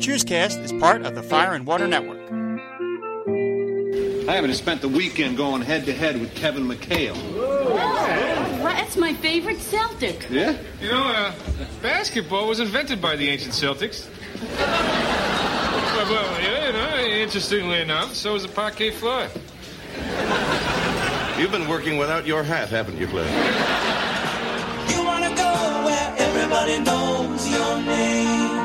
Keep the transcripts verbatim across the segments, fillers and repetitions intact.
Cheerscast is part of the Fire and Water Network. I haven't spent the weekend going head-to-head with Kevin McHale. Well, that's my favorite Celtic. Yeah? You know, uh, basketball was invented by the ancient Celtics. well, well, yeah, you know, interestingly enough, so was the parquet floor. You've been working without your hat, haven't you, Cliff? You wanna go where everybody knows your name.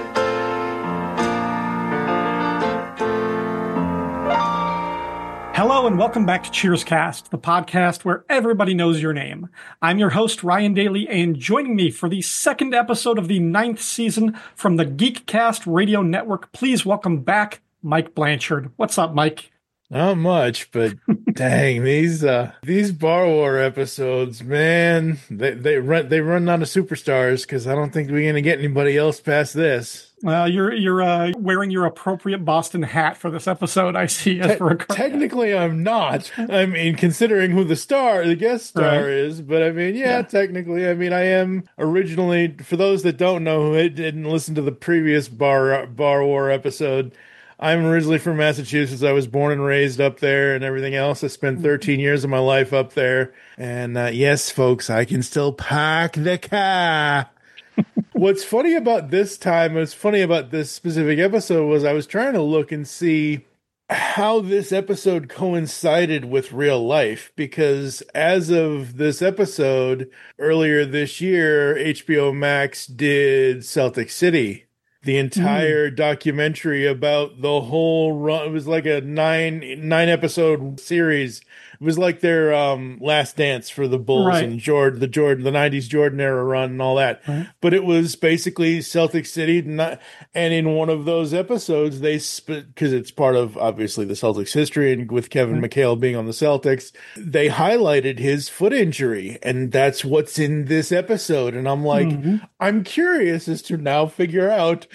Hello and welcome back to Cheerscast, the podcast where everybody knows your name. I'm your host, Ryan Daly, and joining me for the second episode of the ninth season from the Geekcast Radio Network, please welcome back Mike Blanchard. What's up, Mike? Not much, but dang, these uh these Bar War episodes, man, they they run they run out of superstars because I don't think we're gonna get anybody else past this. Well, you're you're uh, wearing your appropriate Boston hat for this episode, I see. As Te- for a technically, I'm not. I mean, considering who the star, the guest star right. is, but I mean, yeah, yeah, technically, I mean, I am originally. For those that don't know, who didn't listen to the previous Bar Bar War episode. I'm originally from Massachusetts. I was born and raised up there and everything else. I spent thirteen years of my life up there. And uh, yes, folks, I can still park the car. What's funny about this time, what's funny about this specific episode was I was trying to look and see how this episode coincided with real life. Because as of this episode, earlier this year, H B O Max did Celtic City. The entire mm. documentary about the whole run. It was like a nine nine episode series. It was like their um, last dance for the Bulls right. and Jordan, the Jordan, the nineties Jordan era run and all that. Right. But it was basically Celtic City. Not, and in one of those episodes, they because it's part of obviously the Celtics history, and with Kevin right. McHale being on the Celtics, they highlighted his foot injury, and that's what's in this episode. And I'm like, mm-hmm. I'm curious as to now figure out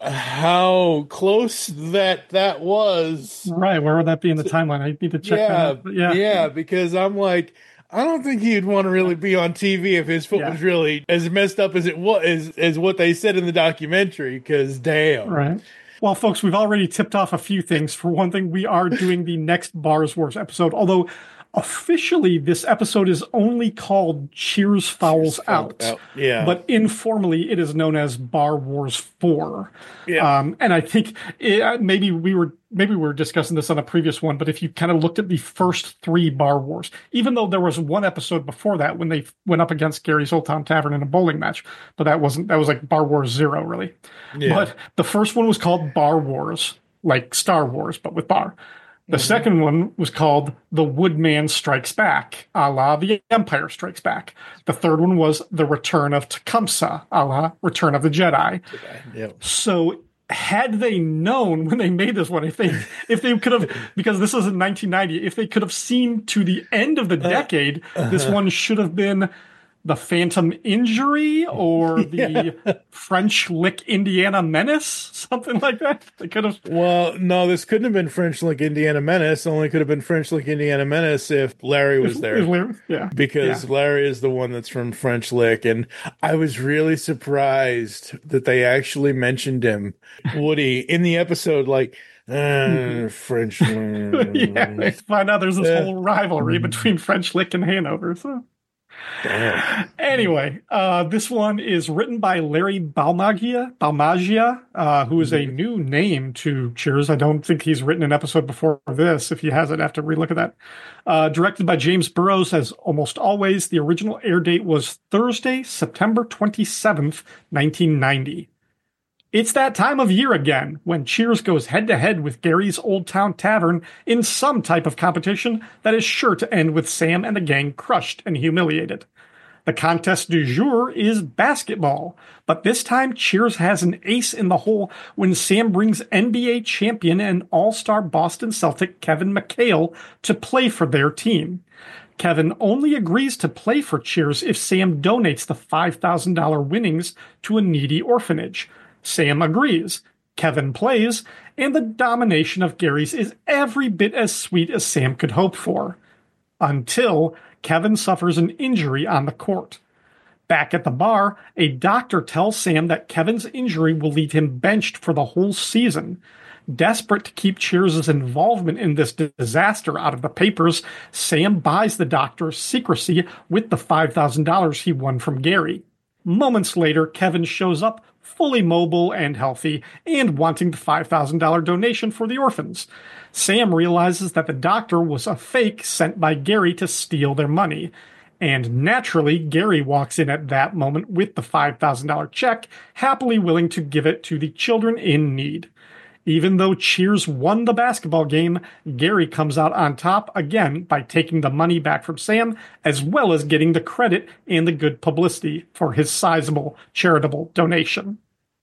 how close that that was. Right, where would that be in the timeline? I need to check yeah, that out. But yeah, yeah, because I'm like, I don't think he'd want to really be on T V if his foot yeah. was really as messed up as it was, as, as what they said in the documentary. Because damn, right. Well, folks, we've already tipped off a few things. For one thing, we are doing the next Bars Wars episode, although officially, this episode is only called Cheers Fouls Cheers Out. out. Yeah. But informally, it is known as Bar Wars four. Yeah. Um, and I think it, maybe we were maybe we were discussing this on a previous one, but if you kind of looked at the first three Bar Wars, even though there was one episode before that when they went up against Gary's Old Town Tavern in a bowling match, but that wasn't, that was like Bar Wars Zero, really. Yeah. But the first one was called Bar Wars, like Star Wars, but with bar. The mm-hmm. second one was called The Woodman Strikes Back, a la The Empire Strikes Back. The third one was The Return of Tecumseh, a la Return of the Jedi. Yep. So had they known when they made this one, if they if they could have, because this is in nineteen ninety, if they could have seen to the end of the decade, uh-huh. this one should have been The Phantom Injury or the yeah. French Lick Indiana Menace, something like that. They could have. Well, no, this couldn't have been French Lick Indiana Menace. Only could have been French Lick Indiana Menace if Larry was there. Larry, yeah, because yeah. Larry is the one that's from French Lick, and I was really surprised that they actually mentioned him, Woody, in the episode. Like. Uh, French. yeah, they find out there's this uh, whole rivalry between French Lick and Hanover. So. Damn. Anyway, uh, this one is written by Larry Balmagia, Balmagia uh, who is a new name to Cheers. I don't think he's written an episode before this. If he hasn't, I have to relook at that. Uh, directed by James Burrows, as almost always. The original air date was Thursday, September twenty-seventh, nineteen ninety. It's that time of year again when Cheers goes head-to-head with Gary's Old Town Tavern in some type of competition that is sure to end with Sam and the gang crushed and humiliated. The contest du jour is basketball, but this time Cheers has an ace in the hole when Sam brings N B A champion and all-star Boston Celtic Kevin McHale to play for their team. Kevin only agrees to play for Cheers if Sam donates the five thousand dollars winnings to a needy orphanage. Sam agrees. Kevin plays, and the domination of Gary's is every bit as sweet as Sam could hope for. Until Kevin suffers an injury on the court. Back at the bar, a doctor tells Sam that Kevin's injury will leave him benched for the whole season. Desperate to keep Cheers' involvement in this disaster out of the papers, Sam buys the doctor's secrecy with the five thousand dollars he won from Gary. Moments later, Kevin shows up fully mobile and healthy and wanting the five thousand dollars donation for the orphans. Sam realizes that the doctor was a fake sent by Gary to steal their money. And naturally, Gary walks in at that moment with the five thousand dollars check, happily willing to give it to the children in need. Even though Cheers won the basketball game, Gary comes out on top again by taking the money back from Sam, as well as getting the credit and the good publicity for his sizable charitable donation.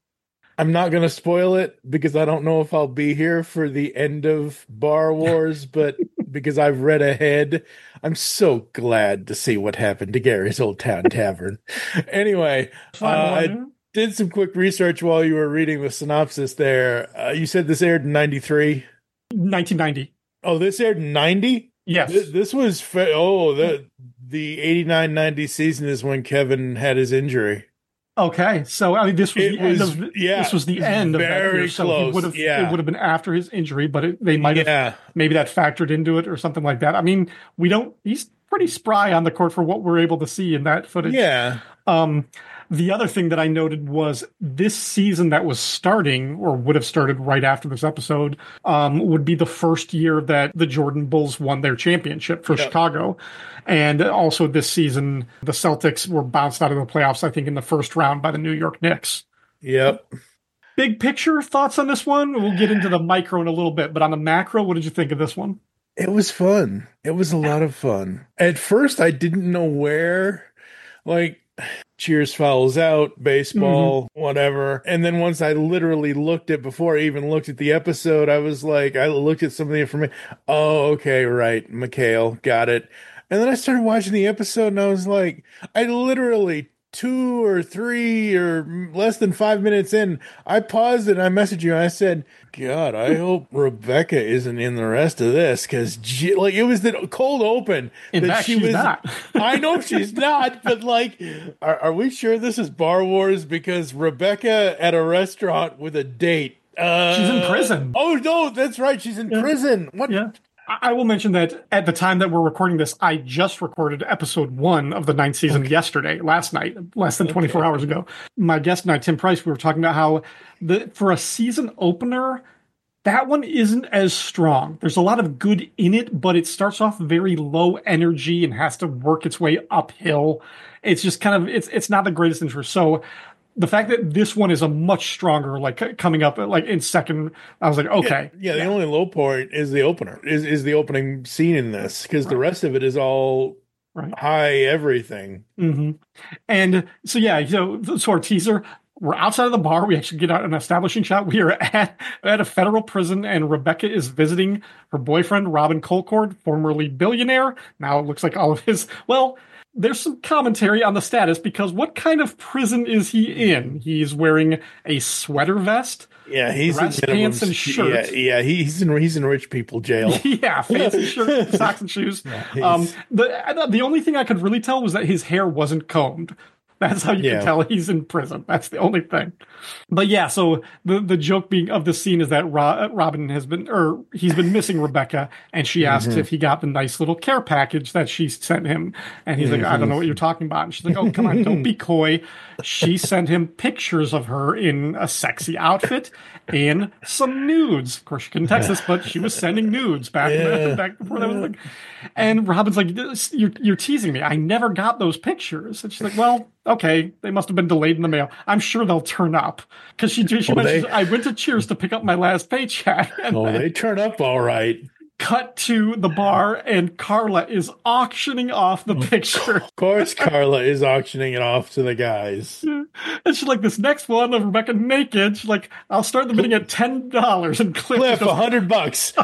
I'm not going to spoil it because I don't know if I'll be here for the end of Bar Wars, but because I've read ahead, I'm so glad to see what happened to Gary's Old Town Tavern. Anyway, uh, I did some quick research while you were reading the synopsis there. Uh, you said this aired in ninety-three? nineteen ninety. Oh, this aired in ninety? Yes. This, this was, fa- oh, the, the eighty-nine ninety season is when Kevin had his injury. Okay, so I mean, this was It the end was- of yeah, this was the end of that very year, so close, he would have yeah. it would have been after his injury, but it, they might have Yeah. maybe that factored into it or something like that. I mean, we don't. He's pretty spry on the court for what we're able to see in that footage. Yeah. Um, the other thing that I noted was this season that was starting, or would have started right after this episode, um, would be the first year that the Jordan Bulls won their championship for Yep. Chicago. And also this season, the Celtics were bounced out of the playoffs, I think, in the first round by the New York Knicks. Yep. Big picture thoughts on this one? We'll get into the micro in a little bit, but on the macro, what did you think of this one? It was fun. It was a lot of fun. At first, I didn't know where, like, Cheers fouls out, baseball, Mm-hmm. whatever. And then once I literally looked at, before I even looked at the episode, I was like, I looked at some of the information. Oh, okay, right. McHale, got it. And then I started watching the episode and I was like, I literally, two or three or less than five minutes in, I paused it and I messaged you and I said, God, I hope Rebecca isn't in the rest of this because like it was the cold open. In that fact, she she's was, not. I know she's not, but like, are, are we sure this is Bar Wars? Because Rebecca at a restaurant with a date. Uh, She's in prison. Oh, no, that's right. She's in Yeah. prison. What? Yeah. I I will mention that at the time that we're recording this, I just recorded episode one of the ninth season yesterday, last night, less than twenty-four hours ago. My guest and I, Tim Price, we were talking about how the for a season opener, that one isn't as strong. There's a lot of good in it, but it starts off very low energy and has to work its way uphill. It's just kind of, it's it's not the greatest interest. So the fact that this one is a much stronger, like coming up like in second, I was like, okay. Yeah, yeah, the only low point is the opener, is, is the opening scene in this, because the rest of it is all Right. high everything. Mm-hmm. And so, yeah, so, so our teaser, we're outside of the bar. We actually get out an establishing shot. We are at, at a federal prison, and Rebecca is visiting her boyfriend, Robin Colcord, formerly billionaire. Now it looks like all of his, well, there's some commentary on the status, because what kind of prison is he in? He's wearing a sweater vest. Yeah, he's dress in minimum- pants and shirt. Yeah, yeah, he's in he's in rich people jail. Yeah, fancy shirt, socks and shoes. he's- Um, the the only thing I could really tell was that his hair wasn't combed. That's how you Yeah. can tell he's in prison. That's the only thing. But yeah, so the, the joke being of the scene is that Ro- Robin has been, or he's been missing Rebecca, and she asked Mhm. if he got the nice little care package that she sent him. And he's like, I don't know what you're talking about. And she's like, oh, come on, don't be coy. She sent him pictures of her in a sexy outfit and some nudes. Of course, she couldn't text us, but she was sending nudes back, Yeah. back before that was like. And Robin's like, "This- you're, you're teasing me. I never got those pictures. And she's like, well, okay, they must have been delayed in the mail. I'm sure they'll turn up. Because she, she Oh, mentions, they- I went to Cheers to pick up my last paycheck. And Oh, then they turn up all right. cut to the bar, and Carla is auctioning off the picture. Of course, Carla is auctioning it off to the guys. And she's like, this next one of Rebecca naked. She's like, I'll start the bidding at ten dollars and click. Cliff, a hundred bucks.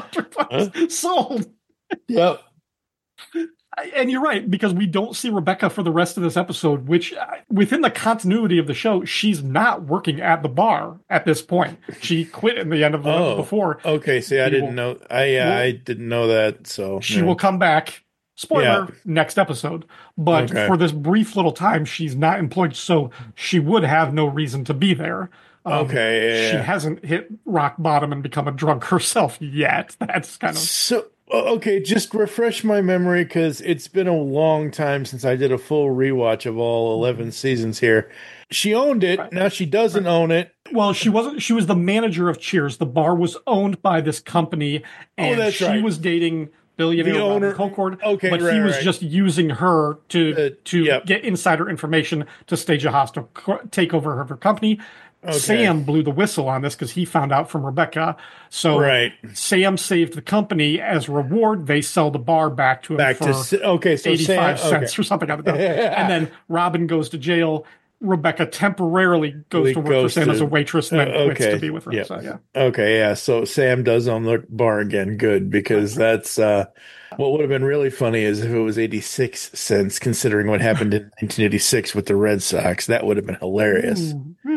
Sold. Yep. And you're right, because we don't see Rebecca for the rest of this episode, which uh, within the continuity of the show, she's not working at the bar at this point. She quit in the end of the Oh, before. okay. See, I She didn't will- know. I yeah, will- I didn't know that. So She yeah. will come back Spoiler, Yeah. next episode. But Okay. for this brief little time, she's not employed, so she would have no reason to be there. Um, Okay, yeah, she yeah. hasn't hit rock bottom and become a drunk herself yet. That's kind of So, o- okay, just refresh my memory because it's been a long time since I did a full rewatch of all eleven seasons here. She owned it. Right. Now she doesn't own it. well. She wasn't. She was the manager of Cheers. The bar was owned by this company, and Oh, that's she right. was dating billionaire The Robin owner- Colcord. okay, but he right, was right. just using her to Uh, to yep. get insider information to stage a hostile co- takeover of her company. Sam blew the whistle on this because he found out from Rebecca. So Right. Sam saved the company as a reward. They sell the bar back to him Back for to s- okay, so eighty-five Sam, cents okay. or something like that. And then Robin goes to jail. Rebecca temporarily goes to work Goes for Sam to- as a waitress and then uh, quits okay. to be with her. Yep. So, yeah. Okay, yeah. So Sam does own the bar again. Good, because that's uh, what would have been really funny is if it was eighty-six cents, considering what happened in nineteen eighty-six with the Red Sox. That would have been hilarious.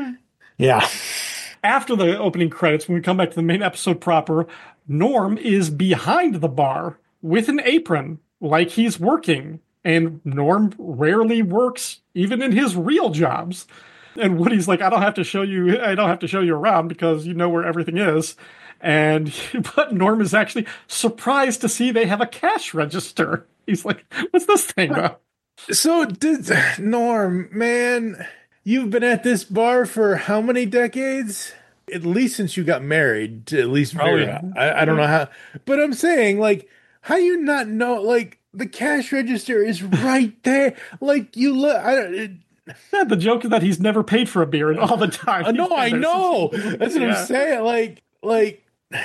Yeah. After the opening credits, when we come back to the main episode proper, Norm is behind the bar with an apron like he's working. And Norm rarely works even in his real jobs. And Woody's like, I don't have to show you, I don't have to show you around because you know where everything is. And but Norm is actually surprised to see they have a cash register. He's like, what's this thing about? So, did Norm, man, you've been at this bar for how many decades? At least since you got married, to at least Oh, very, yeah. I, I don't know how, but I'm saying, like, how you not know, like, the cash register is right there. Like, you look, I don't, it, Yeah, the joke is that he's never paid for a beer and all the time. I know, he's been I there know. since- That's what Yeah. I'm saying. Like, like,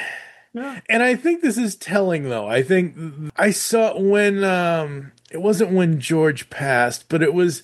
Yeah. and I think this is telling, though. I think I saw when, um, it wasn't when George passed, but it was,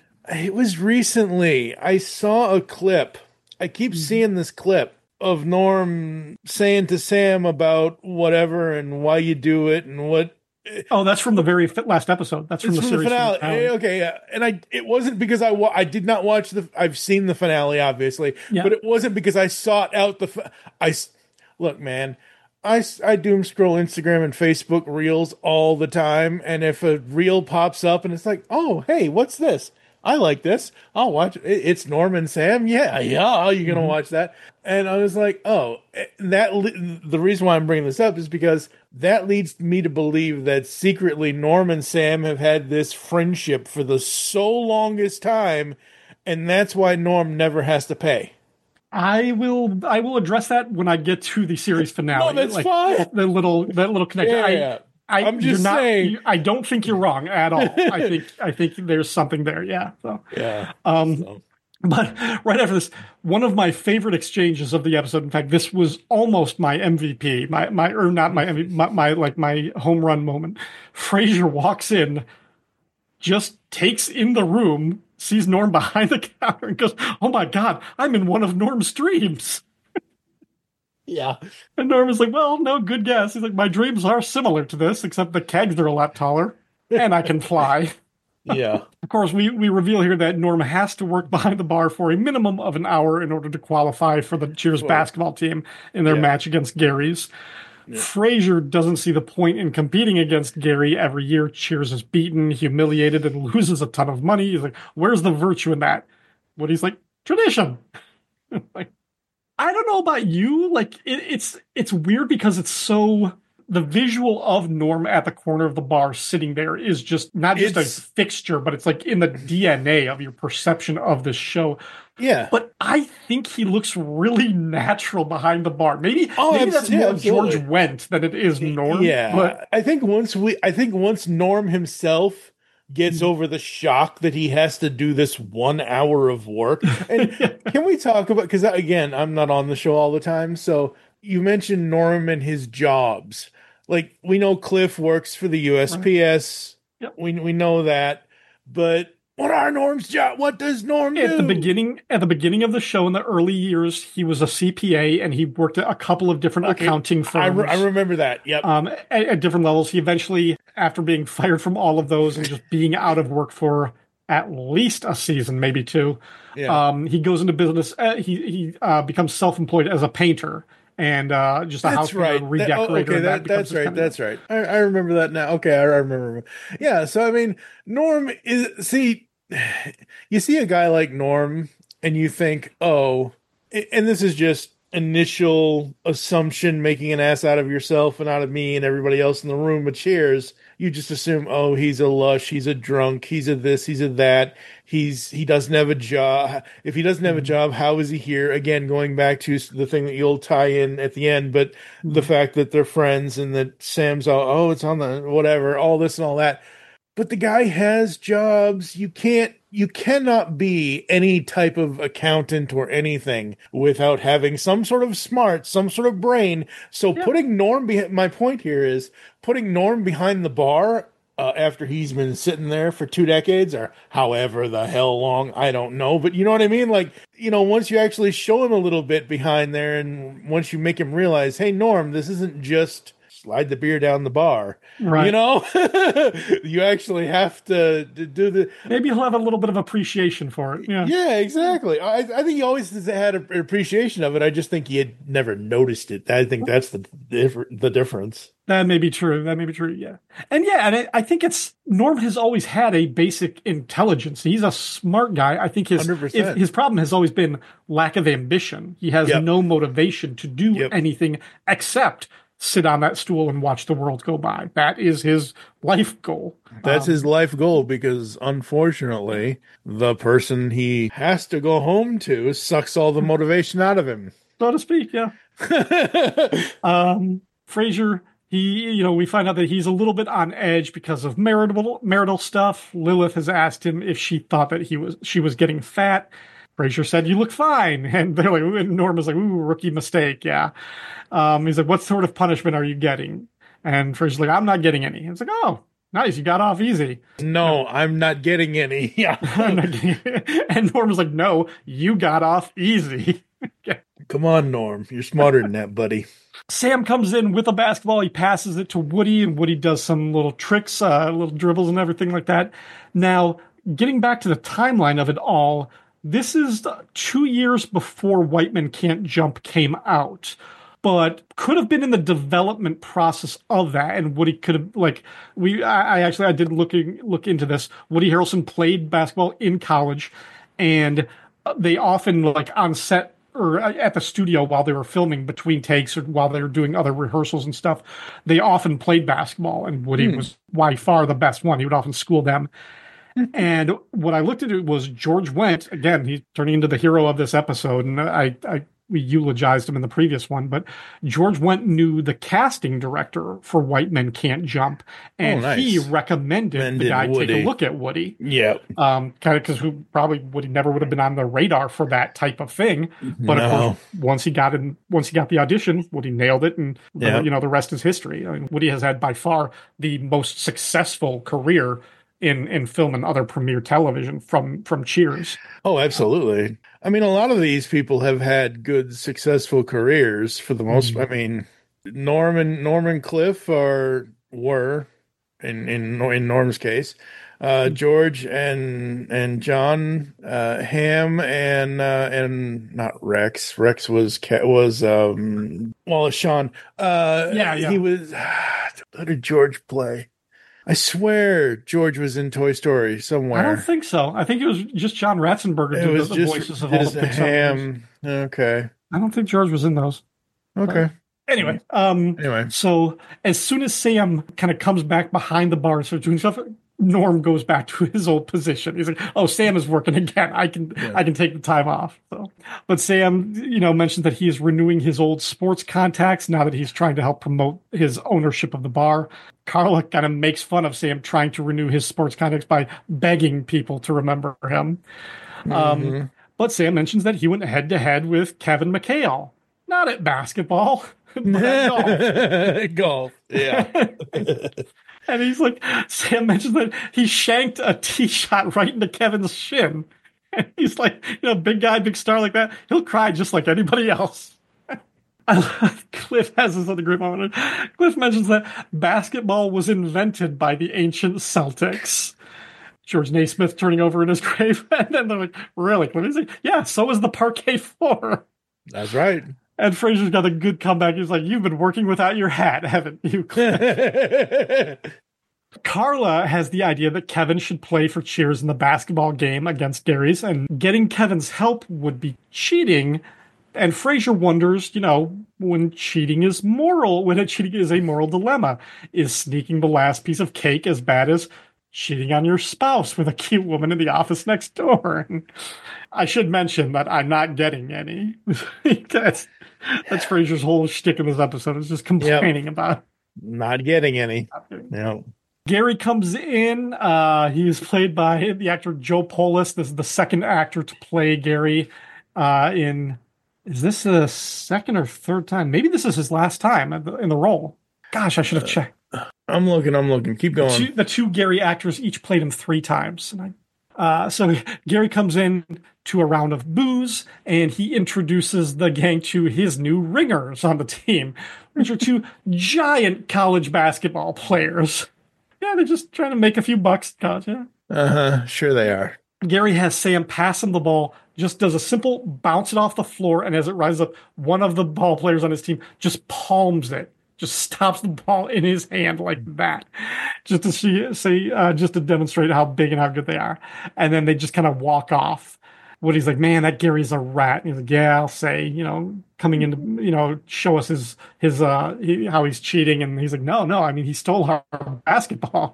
it was recently. I saw a clip. I keep seeing this clip of Norm saying to Sam about whatever and why you do it and what. Oh, that's from the very fi- last episode. That's from It's the from the series finale. finale. Okay, yeah. And I, it wasn't because I, wa- I did not watch the. I've seen the finale, obviously, Yeah. but it wasn't because I sought out the. fi- I s- look, man. I, s- I doom scroll Instagram and Facebook reels all the time, and if a reel pops up and it's like, oh, hey, what's this? I like this. I'll watch it. It's Norm and Sam. Yeah, yeah. You're gonna watch that. And I was like, oh, that. le- The reason why I'm bringing this up is because that leads me to believe that secretly Norm and Sam have had this friendship for the so longest time, and that's why Norm never has to pay. I will. I will address that when I get to the series finale. No, that's fine. The little that little connection. Yeah, I, yeah. I, I'm you're just not, saying. you- I don't think you're wrong at all. I think. I think there's something there. Yeah. So. Yeah. Um, So. But right after this, one of my favorite exchanges of the episode. In fact, this was almost my M V P. My my or not my M V P, my, my like my home run moment. Frasier walks in, just takes in the room, sees Norm behind the counter, and goes, "Oh my God, I'm in one of Norm's dreams." Yeah. And Norm is like, "Well, no, good guess." He's like, "My dreams are similar to this, except the kegs are a lot taller, and I can fly." Yeah. Of course, we, we reveal here that Norm has to work behind the bar for a minimum of an hour in order to qualify for the Cheers basketball team in their Yeah. match against Gary's. Frasier doesn't see the point in competing against Gary every year. Cheers is beaten, humiliated, and loses a ton of money. He's like, where's the virtue in that? Woody's like, tradition. Like, I don't know about you. Like, it, it's it's weird because it's so... The visual of Norm at the corner of the bar sitting there is just not just It's- a fixture, but it's like in the D N A of your perception of this show. Yeah. But I think he looks really natural behind the bar. Maybe, Oh, maybe abs- that's yeah, more absolutely. George Wendt than it is Norm. Yeah, But I think once we, I think once Norm himself gets Mm-hmm. over the shock that he has to do this one hour of work, and can we talk about? Because again, I'm not on the show all the time, so you mentioned Norm and his jobs. Like we know Cliff works for the U S P S. Yep. We we know that, but what are Norm's job? What does Norm do? at the beginning, at the beginning of the show, in the early years, he was a C P A and he worked at a couple of different Okay, accounting I, firms. re- I remember that. Yep. um, at, at different levels. He eventually, after being fired from all of those and just being out of work for at least a season, maybe two, Yeah. um, he goes into business. Uh, he he uh, becomes self-employed as a painter, and uh, just a That's house right. redecorator. That, oh, okay, and that, becomes that's just right. kind of- That's right. I, I remember that now. Okay, I, I remember. Yeah. So I mean, Norm is see, you see a guy like Norm, and you think, oh, and this is just initial assumption, making an ass out of yourself and out of me and everybody else in the room. But cheers. You just assume, oh, he's a lush, he's a drunk, he's a this, he's a that. He's he doesn't have a job. If he doesn't have a job, how is he here? Again, going back to the thing that you'll tie in at the end, but mm-hmm. the fact that they're friends and that Sam's all, oh, it's on the whatever, all this and all that. But the guy has jobs. You can't, you cannot be any type of accountant or anything without having some sort of smart, some sort of brain. So yeah. putting Norm, be- my point here is putting Norm behind the bar uh, after he's been sitting there for two decades or however the hell long, I don't know. But you know what I mean? Like, you know, once you actually show him a little bit behind there and once you make him realize, hey, Norm, this isn't just slide the beer down the bar, right? You know, you actually have to, to do the. Maybe he'll have a little bit of appreciation for it. Yeah, yeah, exactly. I, I think he always had an appreciation of it. I just think he had never noticed it. I think that's the the difference. That may be true. That may be true. Yeah, and yeah, and I, I think it's Norm has always had a basic intelligence. He's a smart guy. I think his if, his problem has always been lack of ambition. He has yep. no motivation to do yep. anything except sit on that stool and watch the world go by. That is his life goal. That's um, his life goal because, unfortunately, the person he has to go home to sucks all the motivation out of him. So to speak, yeah. um, Frasier, he, you know, we find out that he's a little bit on edge because of marital marital stuff. Lilith has asked him if she thought that he was she was getting fat. Frasier said, "You look fine." And they're like, and Norm was like, "Ooh, rookie mistake." Yeah. Um, he's like, "What sort of punishment are you getting?" And Frasier's like, "I'm not getting any." It's like, "Oh, nice. You got off easy." No, no. I'm not getting any. Yeah. I'm not getting and Norm was like, "No, you got off easy." Come on, Norm. You're smarter than that, buddy. Sam comes in with a basketball. He passes it to Woody, and Woody does some little tricks, uh, little dribbles and everything like that. Now, getting back to the timeline of it all, this is two years before White Men Can't Jump came out, but could have been in the development process of that. And Woody could have, like, we, I, I actually, I did looking, look into this. Woody Harrelson played basketball in college, and they often, like, on set or at the studio while they were filming between takes or while they were doing other rehearsals and stuff, they often played basketball, and Woody hmm. was by far the best one. He would often school them. And what I looked at it was George Wendt. Again, he's turning into the hero of this episode, and I, I we eulogized him in the previous one. But George Wendt knew the casting director for White Men Can't Jump, and oh, nice. he recommended Mended the guy Woody. take a look at Woody. Yeah, um, kind of because who probably Woody never would have been on the radar for that type of thing. But no. of course, once he got in, once he got the audition, Woody nailed it, and yeah. the, you know the rest is history. I mean, Woody has had by far the most successful career in in film and other premiere television from from Cheers. Oh, absolutely. I mean, a lot of these people have had good, successful careers for the most. Mm-hmm. I mean, Norman Norman Cliff are were in in in Norm's case, uh, George and and John uh, Hamm and uh, and not Rex. Rex was was um, Wallace Shawn. Uh, yeah, yeah, he was. How did George play? I swear George was in Toy Story somewhere. I don't think so. I think it was just John Ratzenberger it did was the, just, the voices of all the Pixar Ham. Okay. I don't think George was in those. Okay. But anyway, um, anyway, so as soon as Sam kind of comes back behind the bar and starts doing stuff, Norm goes back to his old position. He's like, "Oh, Sam is working again. I can, yeah. I can take the time off." So, but Sam, you know, mentioned that he is renewing his old sports contacts now that he's trying to help promote his ownership of the bar. Carla kind of makes fun of Sam trying to renew his sports contacts by begging people to remember him. Mm-hmm. Um, but Sam mentions that he went head to head with Kevin McHale, not at basketball, but at golf. Golf, yeah. And he's like, Sam mentions that he shanked a tee shot right into Kevin's shin. And he's like, you know, big guy, big star like that, he'll cry just like anybody else. Cliff has this other great moment. Cliff mentions that basketball was invented by the ancient Celtics. George Naismith turning over in his grave. And then they're like, really? Cliff is like, yeah, so is the parquet floor. That's right. And Frasier's got a good comeback. He's like, "You've been working without your hat, haven't you?" Carla has the idea that Kevin should play for Cheers in the basketball game against Gary's, and getting Kevin's help would be cheating. And Frasier wonders, you know, when cheating is moral, when a cheating is a moral dilemma, is sneaking the last piece of cake as bad as cheating on your spouse with a cute woman in the office next door? And I should mention that I'm not getting any. that's, that's Frasier's whole shtick in this episode, is just complaining yep. about not getting any. No. Gary comes in. Uh, he is played by the actor Joe Polis. This is the second actor to play Gary uh, in... Is this the second or third time? Maybe this is his last time in the, in the role. Gosh, I should have checked. Uh, I'm looking, I'm looking. Keep going. The two, the two Gary actors each played him three times. And I, uh, so Gary comes in to a round of booze, and he introduces the gang to his new ringers on the team, which are two giant college basketball players. Yeah, they're just trying to make a few bucks. God, yeah. Uh-huh, sure they are. Gary has Sam pass him the ball, just does a simple bounce it off the floor, and as it rises up, one of the ball players on his team just palms it, just stops the ball in his hand like that, just to see, say, uh, just to demonstrate how big and how good they are. And then they just kind of walk off. Woody's like, "Man, that Gary's a rat." And he's like, "Yeah, I'll say, you know, coming in to, you know, show us his, his, uh, he, how he's cheating." And he's like, no, no, I mean, he stole our basketball.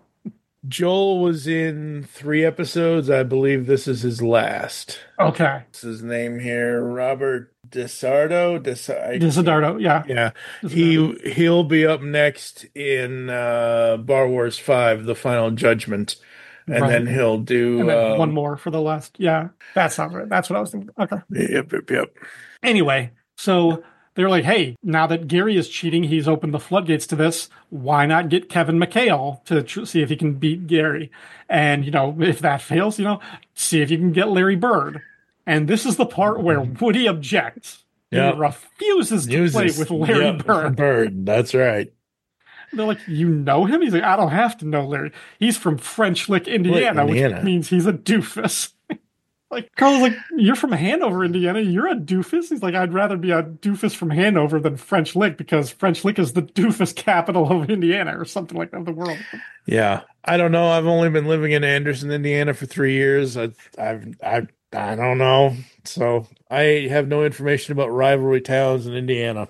Joel was in three episodes. I believe this is his last. Okay. What's his name here? Robert DeSardo? Des- DeSardo, yeah. Yeah. He, he'll be up next in uh, Bar Wars five, The Final Judgment. And right. then he'll do... And then um, one more for the last... Yeah, that sounds right. That's what I was thinking. Okay. Yep, yep, yep. Anyway, so... They're like, "Hey, now that Gary is cheating, he's opened the floodgates to this. Why not get Kevin McHale to tr- see if he can beat Gary? And, you know, if that fails, you know, see if you can get Larry Bird." And this is the part where Woody objects. Yep. He refuses to Uses, play with Larry yep, Bird. Bird, that's right. They're like, "You know him?" He's like, "I don't have to know Larry. He's from French Lick, Indiana, Indiana. which means he's a doofus." Like, Carl's like, "You're from Hanover, Indiana. You're a doofus." He's like, "I'd rather be a doofus from Hanover than French Lick, because French Lick is the doofus capital of Indiana," or something like that, of the world. Yeah. I don't know. I've only been living in Anderson, Indiana for three years. I, I've, I, I don't know. So I have no information about rivalry towns in Indiana.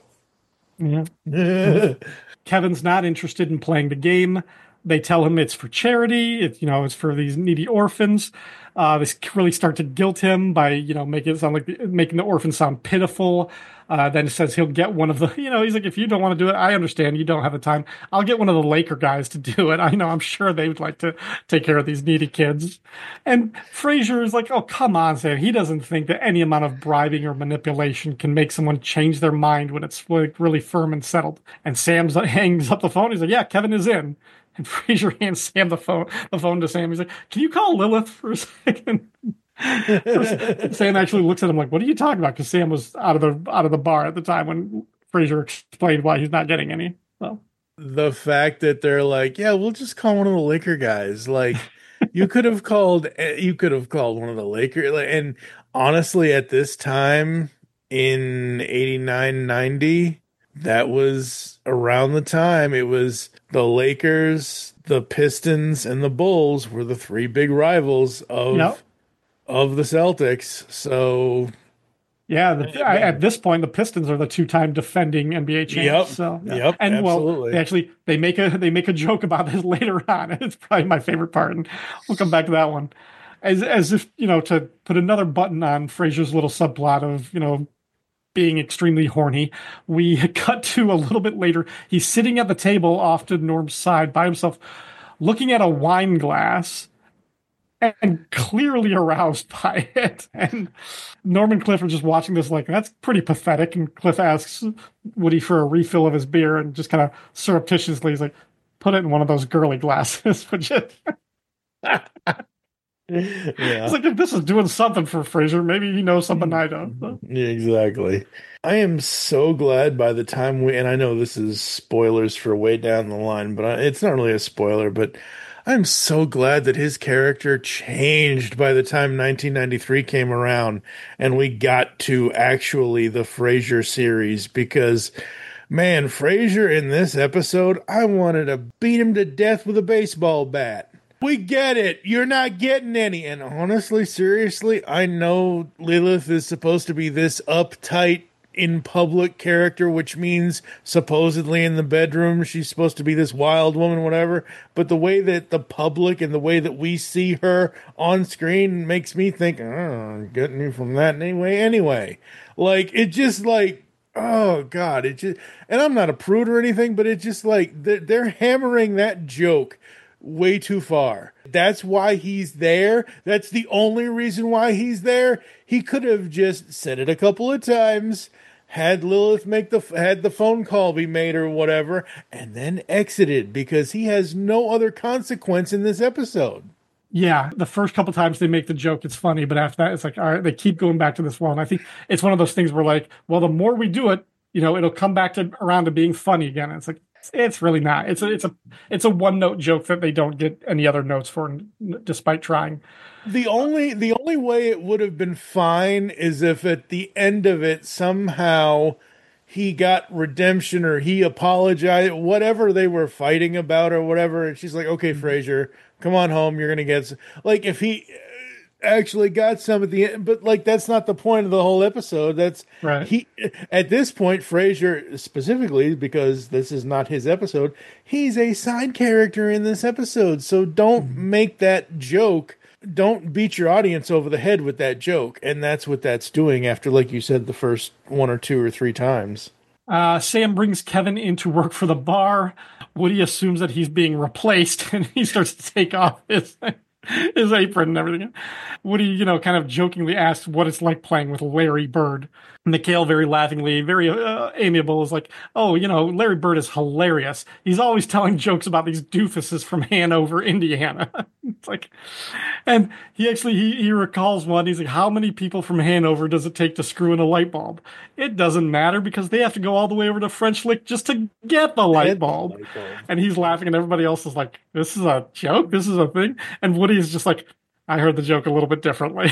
Yeah. Kevin's not interested in playing the game. They tell him it's for charity. It, you know, it's for these needy orphans. Uh, they really start to guilt him by, you know, making it sound like the, making the orphans sound pitiful. Uh, then it says he'll get one of the, you know, he's like, "If you don't want to do it, I understand. You don't have the time. I'll get one of the Laker guys to do it. I know, I'm sure they would like to take care of these needy kids." And Frasier is like, "Oh, come on, Sam." He doesn't think that any amount of bribing or manipulation can make someone change their mind when it's like really firm and settled. And Sam hangs up the phone. He's like, "Yeah, Kevin is in." And Frasier hands Sam the phone, the phone to Sam. He's like, "Can you call Lilith for a second?" Sam actually looks at him like, "What are you talking about?" Because Sam was out of the out of the bar at the time when Frasier explained why he's not getting any. So the fact that they're like, "Yeah, we'll just call one of the Laker guys." Like, you could have called, you could have called one of the Laker. Like, and honestly, at this time in eighty-nine, ninety, that was around the time it was the Lakers, the Pistons, and the Bulls were the three big rivals of yep. of the Celtics. So, yeah, the, I, at this point, the Pistons are the two-time defending N B A champs. Yep. So, yeah. Yep. And absolutely. well, they actually they make a they make a joke about this later on. It's probably my favorite part, and we'll come back to that one. As as if, you know, to put another button on Frasier's little subplot of, you know, being extremely horny, we cut to a little bit later. He's sitting at the table off to Norm's side by himself, looking at a wine glass and clearly aroused by it. And Norm and Cliff are just watching this like, "That's pretty pathetic." And Cliff asks Woody for a refill of his beer, and just kind of surreptitiously he's like, "Put it in one of those girly glasses, would you?" Yeah. It's like, if this is doing something for Frasier, maybe he knows something I don't. So. Yeah, exactly. I am so glad by the time we, and I know this is spoilers for way down the line, but I, it's not really a spoiler, but I'm so glad that his character changed by the time nineteen ninety-three came around and we got to actually the Frasier series, because man, Frasier in this episode, I wanted to beat him to death with a baseball bat. We get it. You're not getting any. And honestly, seriously, I know Lilith is supposed to be this uptight in public character, which means supposedly in the bedroom she's supposed to be this wild woman, whatever. But the way that the public and the way that we see her on screen makes me think, oh, I'm getting you from that anyway. Anyway, like it just like, oh God, it just, and I'm not a prude or anything, but it just like they're, they're hammering that joke way too far. That's why he's there. That's the only reason why he's there. He could have just said it a couple of times, had Lilith make the had the phone call be made or whatever, and then exited, because he has no other consequence in this episode. Yeah, the first couple times they make the joke, it's funny, but after that, it's like, all right, they keep going back to this well. And I think it's one of those things where, like, well, the more we do it, you know, it'll come back to around to being funny again. And it's like, it's really not. It's a, it's a, it's a one note joke that they don't get any other notes for, despite trying. The only, the only way it would have been fine is if at the end of it somehow he got redemption or he apologized, whatever they were fighting about or whatever. And she's like, okay, Frasier, come on home. You're going to get some. Like if he actually got some at the end, but like, that's not the point of the whole episode. That's right. He, at this point, Frasier specifically, because this is not his episode, he's a side character in this episode. So don't mm-hmm. make that joke. Don't beat your audience over the head with that joke. And that's what that's doing after, like you said, the first one or two or three times. Uh, Sam brings Kevin in to work for the bar. Woody assumes that he's being replaced, and he starts to take off his his apron and everything. Woody, you know, kind of jokingly asks what it's like playing with Larry Bird. Mikhail, very laughingly, very uh, amiable, is like, oh, you know, Larry Bird is hilarious. He's always telling jokes about these doofuses from Hanover, Indiana. It's like, and he actually, he, he recalls one. He's like, how many people from Hanover does it take to screw in a light bulb? It doesn't matter, because they have to go all the way over to French Lick just to get the light bulb. The light bulb. And he's laughing, and everybody else is like, this is a joke? This is a thing? And Woody is just like, I heard the joke a little bit differently.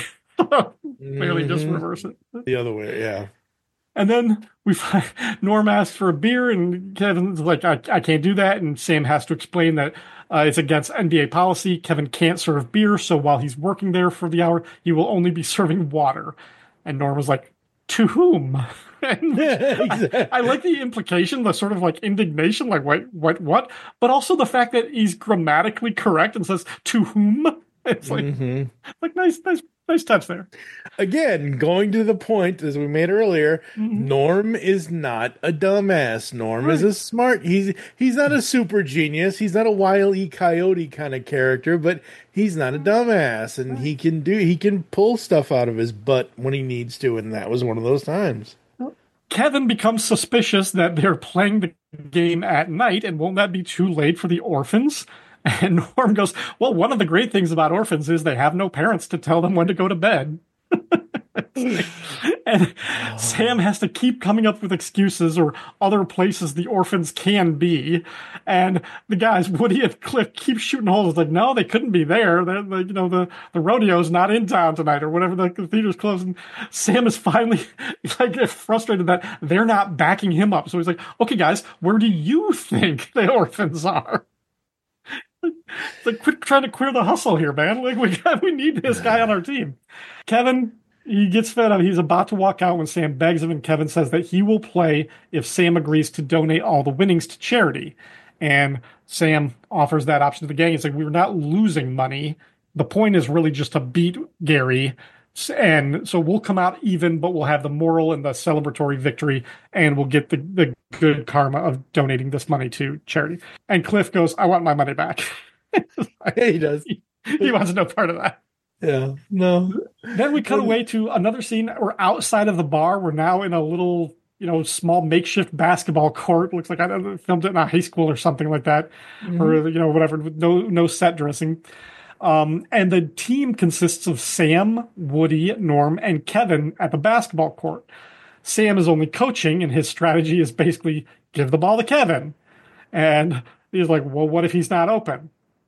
Clearly mm-hmm. just reverse it. The other way, yeah. And then we find Norm asks for a beer, and Kevin's like, I, I can't do that. And Sam has to explain that uh, it's against N B A policy. Kevin can't serve beer, so while he's working there for the hour, he will only be serving water. And Norm was like, to whom? And exactly. I, I like the implication, the sort of like indignation, like, what, what, what? But also the fact that he's grammatically correct and says, to whom? It's like, mm-hmm. like nice, nice, nice touch there. Again, going to the point, as we made earlier, mm-hmm. Norm is not a dumbass. Norm right. is a smart. He's he's not a super genius. He's not a Wile E. Coyote kind of character, but he's not a dumbass, and he can do he can pull stuff out of his butt when he needs to, and that was one of those times. Kevin becomes suspicious that they're playing the game at night, and won't that be too late for the orphans? And Norm goes, well, one of the great things about orphans is they have no parents to tell them when to go to bed. And oh. Sam has to keep coming up with excuses or other places the orphans can be. And the guys, Woody and Cliff, keep shooting holes. It's like, no, they couldn't be there. They're, they, you know, the, the rodeo's not in town tonight or whatever. The, the theater's closed. And Sam is finally like frustrated that they're not backing him up. So he's like, okay, guys, where do you think the orphans are? It's like, quit trying to queer the hustle here, man. Like, we got, we need this guy on our team. Kevin, he gets fed up. He's about to walk out when Sam begs him, and Kevin says that he will play if Sam agrees to donate all the winnings to charity. And Sam offers that option to the gang. It's like, we're not losing money. The point is really just to beat Gary. And so we'll come out even, but we'll have the moral and the celebratory victory, and we'll get the, the good karma of donating this money to charity. And Cliff goes, I want my money back. Like, yeah, he does. He, he wants no part of that. Yeah, no. Then we cut away to another scene. We're outside of the bar. We're now in a little, you know, small makeshift basketball court. Looks like I filmed it in a high school or something like that, mm-hmm. or, you know, whatever. No, no set dressing. Um, and the team consists of Sam, Woody, Norm, and Kevin at the basketball court. Sam is only coaching, and his strategy is basically give the ball to Kevin. And he's like, well, what if he's not open?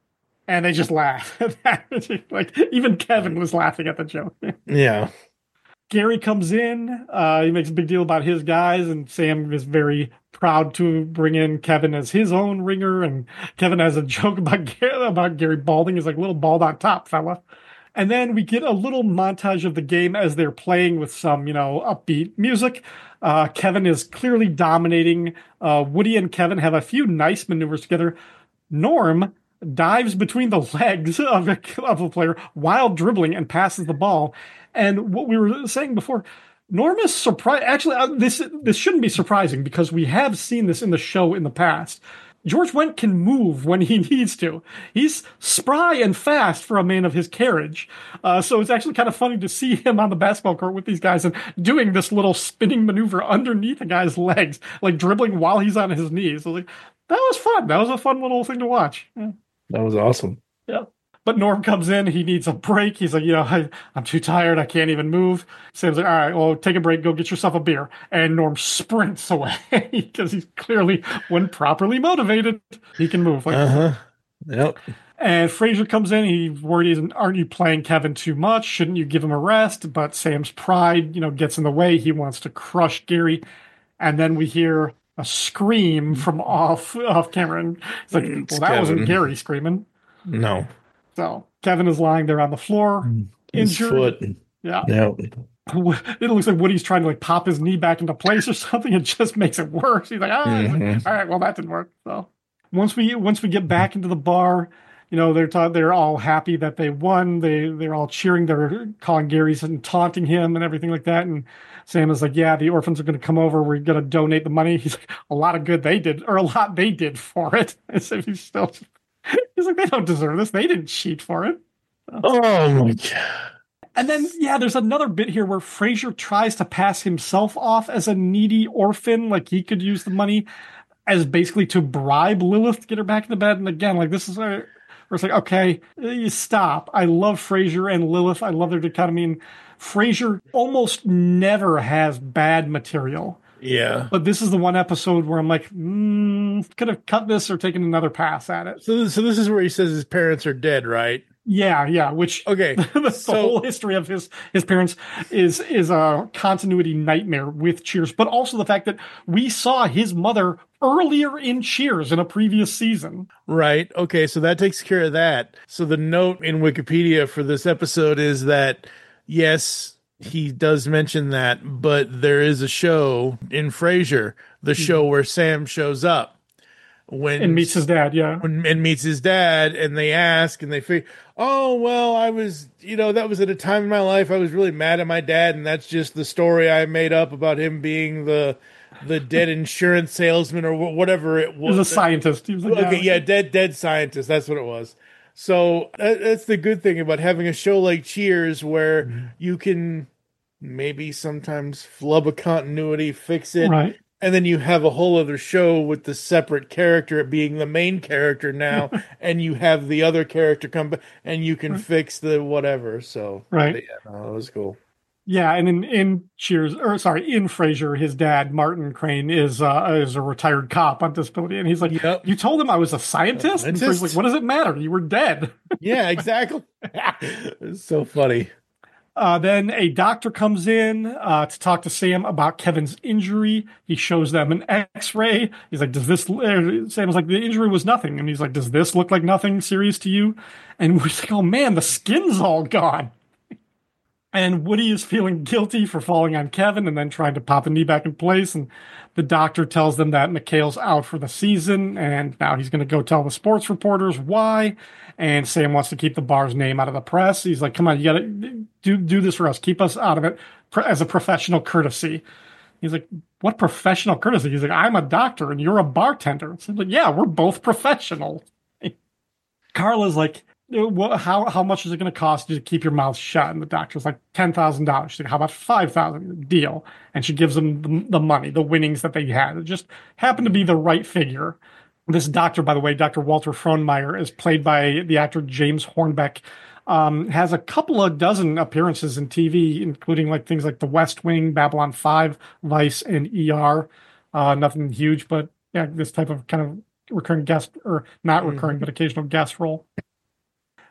And they just laugh. Like, even Kevin was laughing at the joke. Yeah. Gary comes in. Uh, he makes a big deal about his guys, and Sam is very proud to bring in Kevin as his own ringer. And Kevin has a joke about Gary, about Gary balding. He's like, little bald on top, fella. And then we get a little montage of the game as they're playing with some, you know, upbeat music. Uh, Kevin is clearly dominating. Uh, Woody and Kevin have a few nice maneuvers together. Norm dives between the legs of a, of a player while dribbling and passes the ball. And what we were saying before, Norm is surprised. Actually, uh, this this shouldn't be surprising because we have seen this in the show in the past. George Wendt can move when he needs to. He's spry and fast for a man of his carriage. Uh, so it's actually kind of funny to see him on the basketball court with these guys and doing this little spinning maneuver underneath a guy's legs, like dribbling while he's on his knees. So like, that was fun. That was a fun little thing to watch. Yeah. That was awesome. Yeah. But Norm comes in. He needs a break. He's like, you know, I, I'm too tired. I can't even move. Sam's like, all right, well, take a break. Go get yourself a beer. And Norm sprints away because he's clearly, when properly motivated, he can move. Like, uh-huh. Yep. And Fraser comes in. He's worried, aren't you playing Kevin too much? Shouldn't you give him a rest? But Sam's pride, you know, gets in the way. He wants to crush Gary. And then we hear a scream from off, off camera. And it's like, It's well, that Kevin. Wasn't Gary screaming. No. So Kevin is lying there on the floor, His injured. foot. Yeah. Yep. It looks like Woody's trying to like pop his knee back into place or something. It just makes it worse. He's like, ah, Mhm. all right, well, that didn't work. So once we once we get back into the bar, you know, they're ta- they're all happy that they won. They they're all cheering. They're calling Gary's and taunting him and everything like that. And Sam is like, yeah, the orphans are going to come over. We're going to donate the money. He's like, a lot of good they did, or a lot they did for it. As if he's still. He's like, they don't deserve this. They didn't cheat for it. Oh my god. And then, yeah, there's another bit here where Fraser tries to pass himself off as a needy orphan, like he could use the money as basically to bribe Lilith to get her back in the bed. And again, like this is where it's like, okay, you stop. I love Fraser and Lilith. I love their dichotomy. And Fraser almost never has bad material. Yeah. But this is the one episode where I'm like, mm, could have cut this or taken another pass at it. So, so this is where he says his parents are dead, right? Yeah, yeah. Which Okay, the so- whole history of his his parents is is a continuity nightmare with Cheers, but also the fact that we saw his mother earlier in Cheers in a previous season. Right. Okay, so that takes care of that. So the note in Wikipedia for this episode is that yes, he does mention that, but there is a show in Frasier, the show where Sam shows up when And meets his dad, yeah. when, and meets his dad, and they ask and they figure, oh well, I was, you know, that was at a time in my life I was really mad at my dad, and that's just the story I made up about him being the the dead insurance salesman or wh- whatever it He was. was a scientist. He was like, Okay, yeah, dead dead scientist. That's what it was. So that, that's the good thing about having a show like Cheers, where Mm-hmm. you can maybe sometimes flub a continuity, fix it, Right. and then you have a whole other show with the separate character being the main character now, and you have the other character come back, and you can fix the whatever. So Right. yeah, no, that was cool. Yeah, and in, in Cheers, or sorry, in Frasier, his dad, Martin Crane, is uh, is a retired cop on disability. And he's like, Yep. you told him I was a scientist? And Scientist? Frasier's like, what does it matter? You were dead. Yeah, exactly. It's so funny. Uh, then a doctor comes in uh, to talk to Sam about Kevin's injury. He shows them an X-ray. He's like, "Does this?" Uh, Sam's like, "The injury was nothing," and he's like, "Does this look like nothing serious to you?" And we're like, "Oh man, the skin's all gone." And Woody is feeling guilty for falling on Kevin and then trying to pop a knee back in place. And the doctor tells them that McHale's out for the season, and now he's going to go tell the sports reporters why. And Sam wants to keep the bar's name out of the press. He's like, come on, you got to do do this for us. Keep us out of it as a professional courtesy. He's like, what professional courtesy? He's like, I'm a doctor and you're a bartender. So I'm like, yeah, we're both professional. Carla's like, how how much is it going to cost you to keep your mouth shut? And the doctor's like, ten thousand dollars. She's like, how about five thousand dollars? Deal. And she gives them the, the money, the winnings that they had. It just happened to be the right figure. This doctor, by the way, Doctor Walter Frohnmeyer, is played by the actor James Hornbeck. Um, has a couple of dozen appearances in T V, including like things like The West Wing, Babylon five, Vice, and E R. Uh, nothing huge, but yeah, this type of kind of recurring guest, or not recurring, but occasional guest role.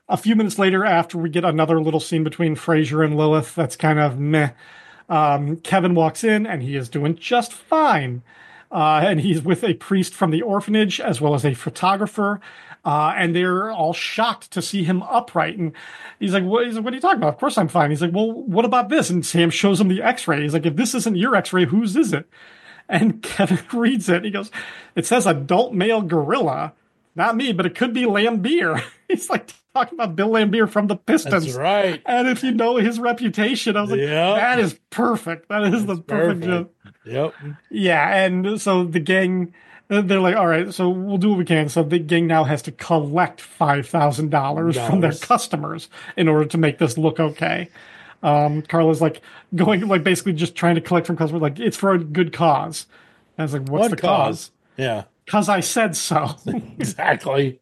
a few minutes later, after we get another little scene between Frasier and Lilith, that's kind of meh. Um, Kevin walks in and he is doing just fine. Uh, and he's with a priest from the orphanage as well as a photographer. Uh, and they're all shocked to see him upright. And he's like, what, he's like, what are you talking about? Of course I'm fine. He's like, well, what about this? And Sam shows him the x-ray. He's like, if this isn't your x-ray, whose is it? And Kevin reads it. He goes, it says adult male gorilla. Not me, but it could be Lambier. He's like talking about Bill Lambier from the Pistons. That's right. And if you know his reputation, I was like, Yep. that is perfect. That is the perfect, perfect. joke. Yep. Yeah, and so the gang, they're like, all right, so we'll do what we can. So the gang now has to collect five thousand dollars from their customers in order to make this look okay. Um, Carla's like going, like basically just trying to collect from customers, like it's for a good cause. And I was like, what's What the cause? cause? Yeah. Because I said so. Exactly.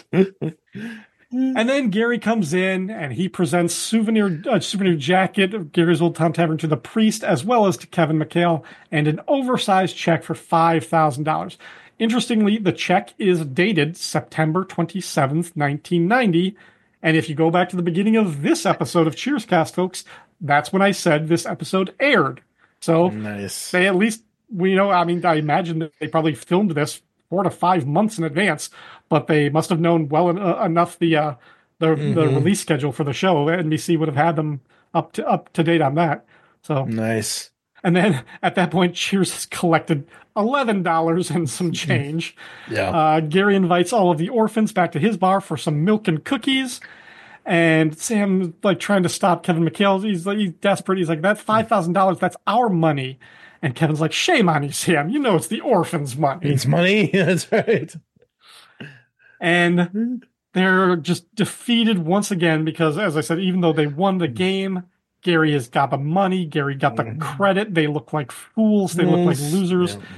And then Gary comes in and he presents souvenir a souvenir jacket of Gary's Old Time Tavern to the priest as well as to Kevin McHale and an oversized check for five thousand dollars. Interestingly, the check is dated September twenty-seventh, nineteen ninety. And if you go back to the beginning of this episode of Cheerscast, folks, that's when I said this episode aired. So nice. they at least, we you know, I mean, I imagine that they probably filmed this four to five months in advance, but they must have known well en- uh, enough the uh, the, Mm-hmm. the release schedule for the show. N B C would have had them up to up to date on that. So Nice. and then at that point, Cheers has collected eleven dollars and some change. Yeah. Uh, Gary invites all of the orphans back to his bar for some milk and cookies. And Sam, like, trying to stop Kevin McHale. He's like, he's desperate. He's like, that's five thousand dollars. That's our money. And Kevin's like, shame on you, Sam. You know it's the orphans' money. It's money. That's right. And they're just defeated once again because, as I said, even though they won the game, Gary has got the money. Gary got the credit. They look like fools. They look like losers. Yeah.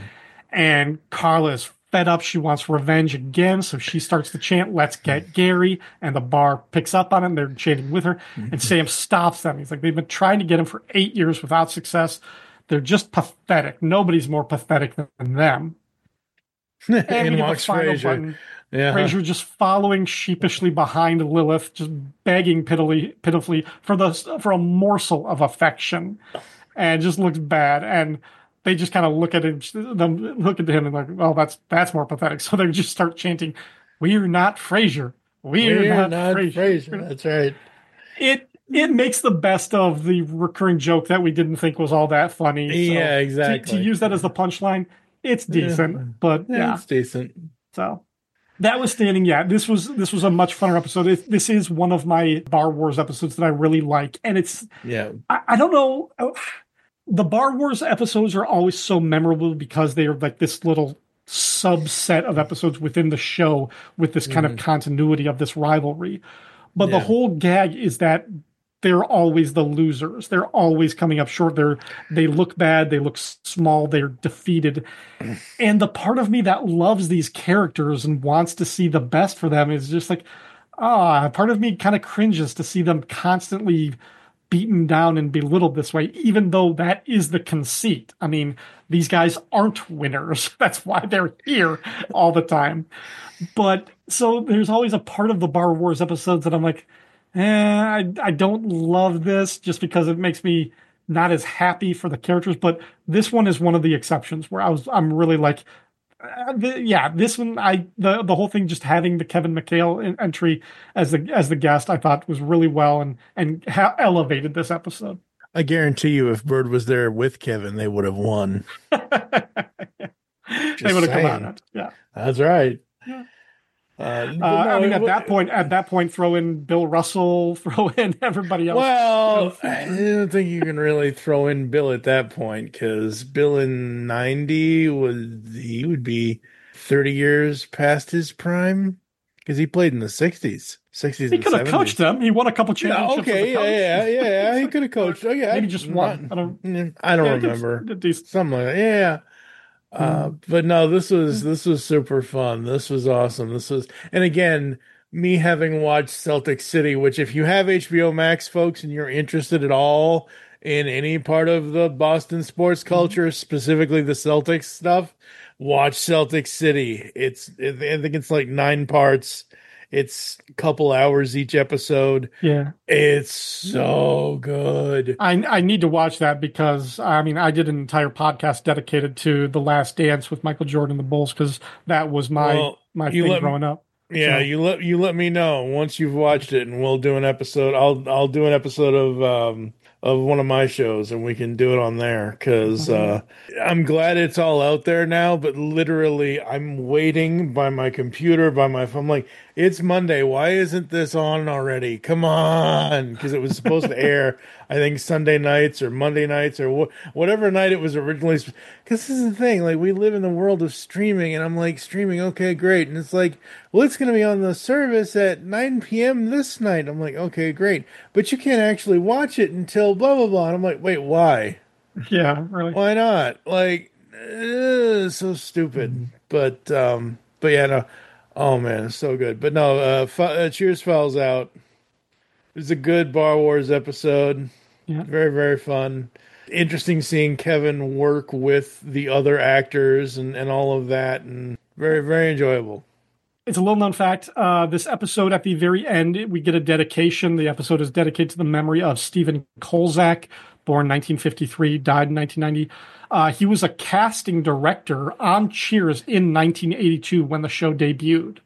And Carla is fed up. She wants revenge again. So she starts to chant, let's get Gary. And the bar picks up on it. They're chanting with her. And Sam stops them. He's like, they've been trying to get him for eight years without success. They're just pathetic. Nobody's more pathetic than them. And, we And get the walks final Frasier. button. Yeah. Frasier just following sheepishly behind Lilith, just begging pitifully, pitifully for the for a morsel of affection, and just looks bad. And they just kind of look at him, them look at him, and like, well, that's that's more pathetic. So they just start chanting, "We're not Frasier. We're, We're not, not Frasier." Frasier. That's right. It it makes the best of the recurring joke that we didn't think was all that funny. So Yeah, to- exactly. To, use that as the punchline, it's decent, but Yeah, yeah. it's decent. So that was standing. Yeah, this was this was a much funner episode. It, this is one of my Bar Wars episodes that I really like, and it's Yeah. I, I don't know. The Bar Wars episodes are always so memorable because they are like this little subset of episodes within the show with this kind of continuity of this rivalry. But the Yeah. whole gag is that they're always the losers. They're always coming up short. They're they look bad. They look small. They're defeated. And the part of me that loves these characters and wants to see the best for them is just like, ah, part of me kind of cringes to see them constantly beaten down and belittled this way, even though that is the conceit. I mean, these guys aren't winners. That's why they're here all the time. But so there's always a part of the Bar Wars episodes that I'm like, eh, I, I don't love this just because it makes me not as happy for the characters. But this one is one of the exceptions where I was, I'm really like, uh, the, yeah, this one, I, the, the whole thing, just having the Kevin McHale en- entry as the, as the guest, I thought was really well and, and ha- elevated this episode. I guarantee you, if Bird was there with Kevin, they would have won. They would have come saying. on it. Yeah. That's right. Uh, Uh, but I no, mean, it at wa- that point, at that point, throw in Bill Russell, throw in everybody else. Well, I don't think you can really throw in Bill at that point because Bill in ninety was he would be thirty years past his prime because he played in the sixties, sixties. He and could have seventies. coached them. He won a couple Yeah, championships. okay, as a coach. yeah, yeah, yeah, yeah. He could have coached. Oh, yeah, Maybe just one. I don't. Mm, I don't Yeah, he did- remember. did decent. Something like that. Yeah. Uh, but no, this was this was super fun. This was awesome. This was, and again, me having watched Celtic City, which if you have H B O Max, folks, and you're interested at all in any part of the Boston sports culture, specifically the Celtics stuff, watch Celtic City. It's I think it's like nine parts, It's a couple hours each episode. Yeah. It's so good. I I need to watch that because I mean I did an entire podcast dedicated to The Last Dance with Michael Jordan and the Bulls because that was my Well, my you thing let- growing up. Yeah, So- you let you let me know once you've watched it, and we'll do an episode. I'll I'll do an episode of um of one of my shows, and we can do it on there because uh, I'm glad it's all out there now. But literally, I'm waiting by my computer, by my phone. I'm like, it's Monday. Why isn't this on already? Come on, because it was supposed to air. I think Sunday nights or Monday nights or wh- whatever night it was originally. Because this is the thing, like we live in the world of streaming, and I'm like, streaming, okay, great, and it's like, well, it's going to be on the service at nine p.m. this night. I'm like, okay, great, but you can't actually watch it until blah blah blah. And I'm like, wait, why? Yeah, really. Why not? Like, uh, so stupid. But um, but yeah, no. Oh man, it's so good. But no, uh, F- uh Cheers Files out. It was a good Bar Wars episode. Yeah. Very, very fun. Interesting seeing Kevin work with the other actors and, and all of that, and very, very enjoyable. It's a little known fact. Uh, this episode, at the very end, we get a dedication. The episode is dedicated to the memory of Stephen Kolzak, born nineteen fifty-three, died in nineteen ninety. Uh, he was a casting director on Cheers in nineteen eighty-two when the show debuted.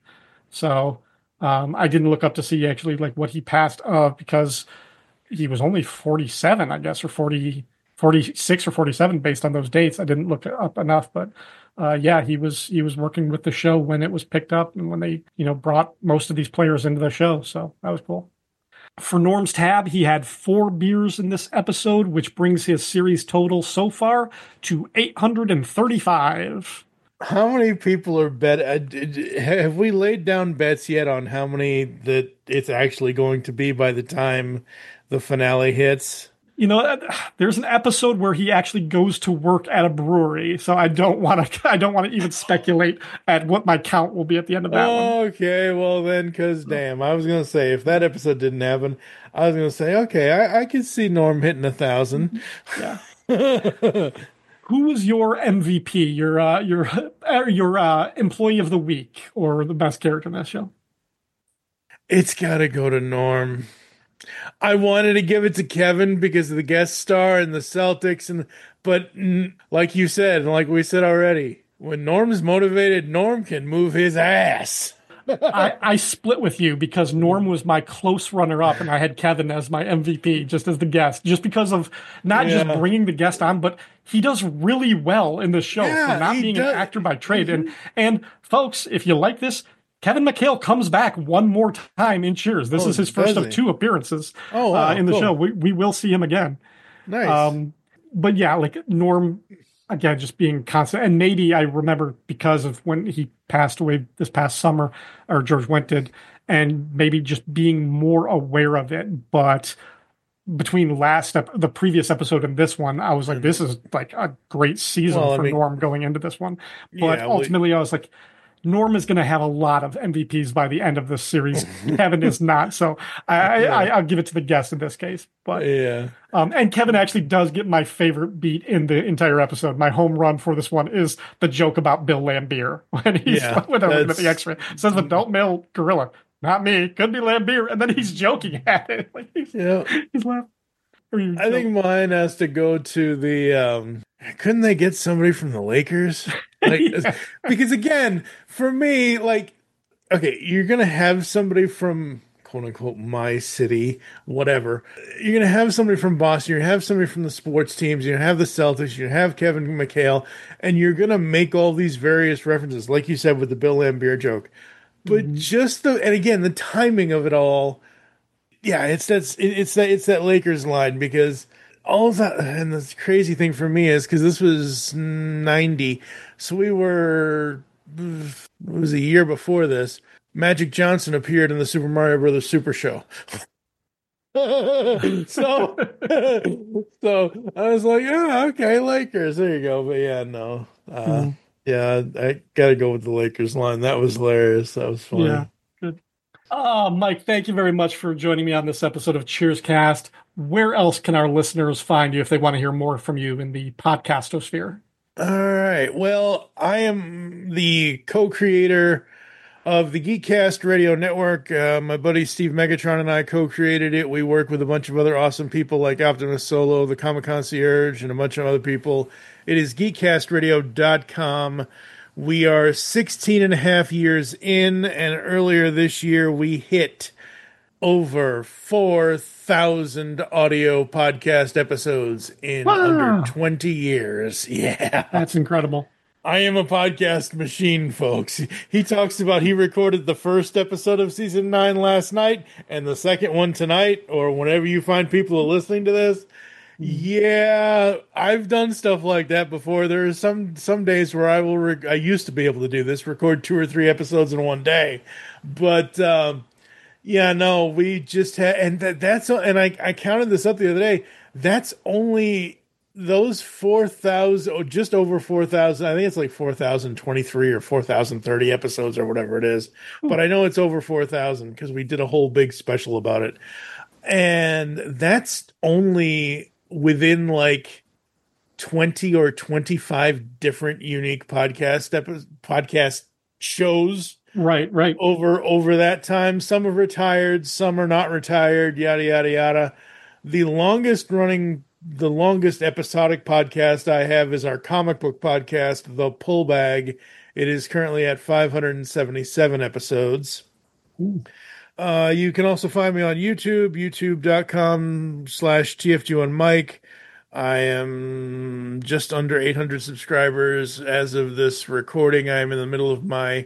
So um, I didn't look up to see actually like what he passed of because he was only forty-seven, I guess, or forty, forty-six or forty-seven based on those dates. I didn't look up enough, but uh, yeah, he was he was working with the show when it was picked up and when they you know brought most of these players into the show. So that was cool. For Norm's tab, he had four beers in this episode, which brings his series total so far to eight hundred thirty-five. How many people are bet? Uh, d- have we laid down bets yet on how many that it's actually going to be by the time the finale hits? You know, there's an episode where he actually goes to work at a brewery, so I don't want to. I don't want to even speculate at what my count will be at the end of that one. Okay, well then, because damn, I was gonna say if that episode didn't happen, I was gonna say okay, I, I could see Norm hitting a thousand. Yeah. Who was your M V P? Your uh, your uh, your uh, employee of the week or the best character in that show? It's got to go to Norm. I wanted to give it to Kevin because of the guest star and the Celtics, and but mm, like you said, and like we said already, when Norm's motivated, Norm can move his ass. I, I split with you because Norm was my close runner-up, and I had Kevin as my M V P, just as the guest, just because of not Yeah. just bringing the guest on, but he does really well in the show Yeah, for not he being does. an actor by trade. And and folks, if you like this, Kevin McHale comes back one more time in Cheers. This Oh, is his first does of he? two appearances Oh, wow, uh, in the cool. show. We we will see him again. Nice. Um, but yeah, like Norm, again, just being constant. And maybe I remember because of when he passed away this past summer, or George Wendt did, and maybe just being more aware of it. But between last ep- the previous episode and this one, I was like, this is like a great season Well, I for mean- Norm going into this one. But Yeah, well- ultimately, I was like, Norm is going to have a lot of M V Ps by the end of this series. Kevin is not. So I, I, I'll give it to the guest in this case. But yeah. um, and Kevin actually does get my favorite beat in the entire episode. My home run for this one is the joke about Bill Lambier when he's Yeah, when they're looking at the that's- X-ray. It says adult male gorilla, not me. Could be Lambier, and then he's joking at it. Like he's, Yeah. he's laughing. Or he's I think mine has to go to the. Um, couldn't they get somebody from the Lakers? Like, Yeah. Because again, for me, like, okay, you're gonna have somebody from quote unquote my city, whatever. You're gonna have somebody from Boston. You're gonna have somebody from the sports teams. You're gonna have the Celtics. You're gonna have Kevin McHale, and you're gonna make all these various references, like you said with the Bill Lambier joke. But just the and again the timing of it all. Yeah, it's that's it, it's that it's that Lakers line because all of that and the crazy thing for me is because this was ninety, so we were it was a year before this. Magic Johnson appeared in the Super Mario Brothers Super Show. so so I was like, yeah, okay, Lakers, there you go. But yeah, no, uh, Mm-hmm. yeah, I gotta go with the Lakers line. That was hilarious. That was funny. Yeah, good. Oh, Mike, thank you very much for joining me on this episode of Cheers Cast. Where else can our listeners find you if they want to hear more from you in the podcastosphere? All right. Well, I am the co-creator of the Geekcast Radio Network. Uh, my buddy Steve Megatron and I co-created it. We work with a bunch of other awesome people like Optimus Solo, the Comic Concierge, and a bunch of other people. It is geekcast radio dot com. We are sixteen and a half years in, and earlier this year we hit over four thousand audio podcast episodes in wow. under twenty years. Yeah. That's incredible. I am a podcast machine, folks. He talks about he recorded the first episode of season nine last night and the second one tonight, or whenever you find people are listening to this. Yeah, I've done stuff like that before. There are some some days where I will. Rec- I used to be able to do this, record two or three episodes in one day, but um, yeah, no, we just had, and that, that's and I I counted this up the other day. That's only. Those four thousand, or just over four thousand, I think it's like four thousand twenty-three or four thousand thirty episodes or whatever it is. Ooh. But I know it's over four thousand because we did a whole big special about it. And that's only within like twenty or twenty-five different unique podcast epi- podcast shows. Right, right. Over, over that time. Some are retired, some are not retired, yada, yada, yada. The longest running The longest episodic podcast I have is our comic book podcast, The Pull Bag. It is currently at five hundred seventy-seven episodes. Uh, you can also find me on YouTube, youtube.com slash TFG1Mike. I am just under eight hundred subscribers as of this recording. I am in the middle of my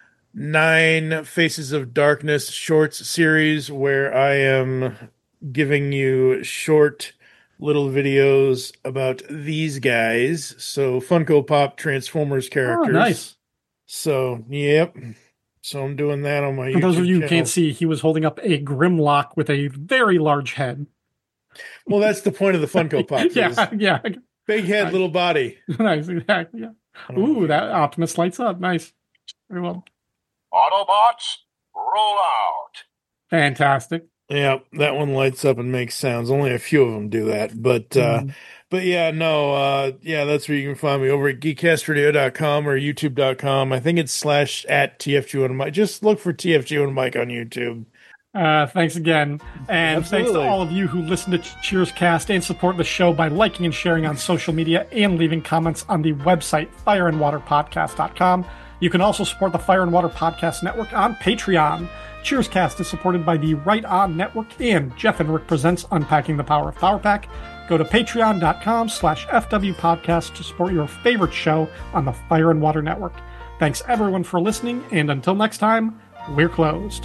Nine Faces of Darkness shorts series where I am giving you short little videos about these guys. So Funko Pop Transformers characters. Oh, nice. So, yep. So I'm doing that on my For YouTube those of you who channel. can't see, he was holding up a Grimlock with a very large head. Well, that's the point of the Funko Pop. yeah, yeah. Big head, nice. little body. Nice, exactly. Yeah. Ooh, that Optimus lights up. Nice. Very well. Autobots, roll out. Fantastic. Yeah, that one lights up and makes sounds. Only a few of them do that. But, uh, mm. but yeah, no, uh, yeah, that's where you can find me, over at geekcast radio dot com or youtube dot com. I think it's slash at T F G one Mike. Just look for T F G one Mike on YouTube. Uh, thanks again. And Absolutely. Thanks to all of you who listen to Cheerscast and support the show by liking and sharing on social media and leaving comments on the website, fire and water podcast dot com. You can also support the Fire and Water Podcast Network on Patreon. Cheerscast is supported by the Right On Network and Jeff and Rick Presents Unpacking the Power of Power Pack. Go to patreon.com slash FW podcast to support your favorite show on the Fire and Water Network. Thanks everyone for listening, and until next time, we're closed.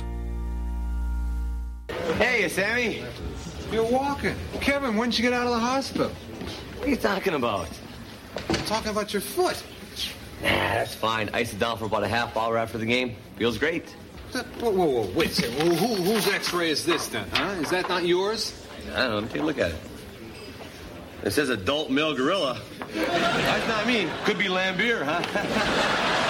Hey, Sammy. You're walking. Kevin, when did you get out of the hospital? What are you talking about? I'm talking about your foot. Nah, that's fine. Iced it down for about a half hour after the game. Feels great. Whoa, whoa, whoa, wait a second. Who, who, whose x-ray is this then, huh? Is that not yours? I don't know. Let me take a look at it. It says adult male gorilla. That's not me. Could be Lambier, huh?